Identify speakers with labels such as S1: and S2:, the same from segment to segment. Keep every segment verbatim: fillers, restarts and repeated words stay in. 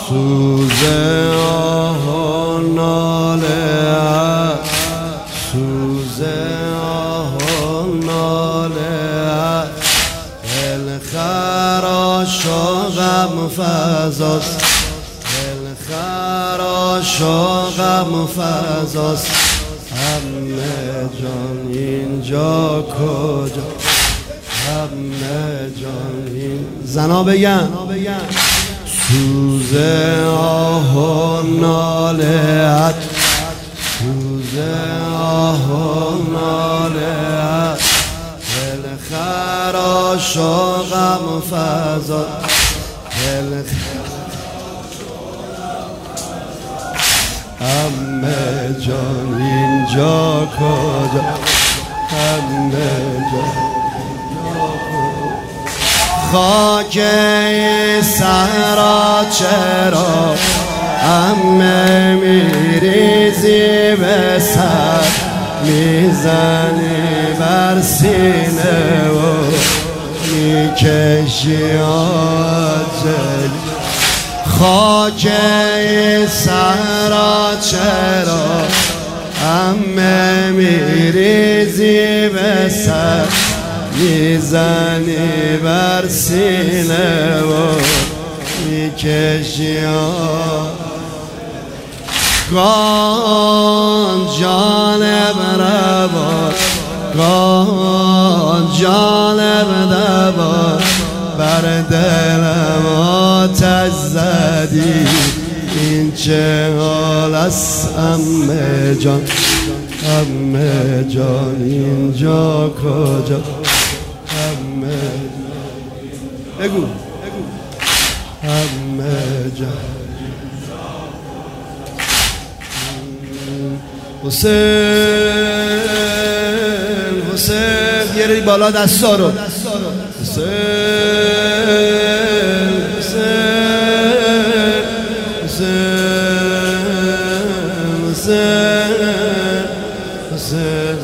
S1: سوز آه و ناله، سوز آه و ناله، دل خراش و غم فزاست، دل خراش و غم فزاست. همه جان اینجا کجا، همه جان این زنا بگن سوز آه و ناله، سوز آه و ناله، دل خراش و غم فزا، دل همه جان اینجا کجا، همه جان خاک صحرا چرا همه میریزی به سر، میزنی بر سینه و میکشی آجل. خاک صحرا چرا همه میریزی به سر، میزنی بر سینه و میکشی گان جانب رباد، گان جانب دباد، بر دلم آتش زدی. این چه حال است عمه جان، عمه جان اینجا کجا، عمه بگو عمه جان. حسین حسین بیاری بالا دستا رو. حسین حسین حسین حسین حسین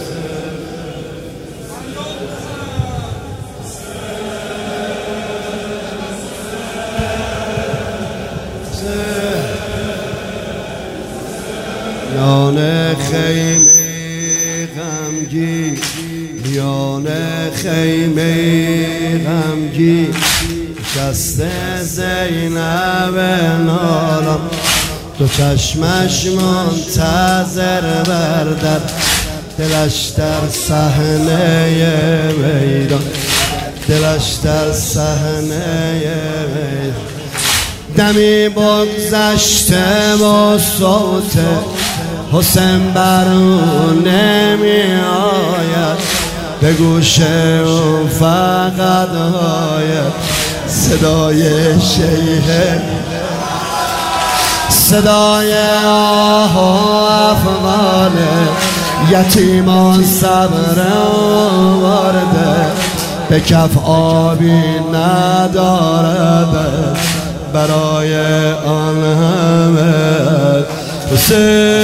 S1: میان خیمه غمگی، میان خیمه غمگی، نشسته زینب نالم، دو چشمش منتظر بردر، دلش در صحنه میدان، دلش در صحنه میدان. دمی بگذشته با صوت حسین بر او نمی آید، به گوش او فقط آید صدای شیه، صدای آه و افغان یتیمان صبر آورده، به کف آبی ندارد برای آن همه. حسین